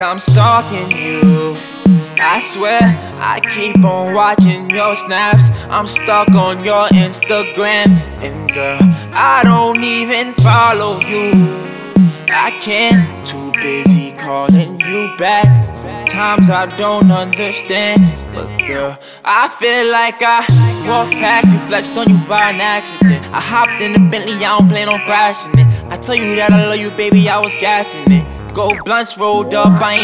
I'm stalking you, I swear I keep on watching your snaps. I'm stuck on your Instagram, and girl, I don't even follow you. I can't, too busy calling you back. Sometimes I don't understand, but girl, I feel like I walked past you, flexed on you by an accident. I hopped in the Bentley, I don't plan on crashing it. I tell you that I love you, baby, I was gassing it. Gold blunts rolled up, I ain't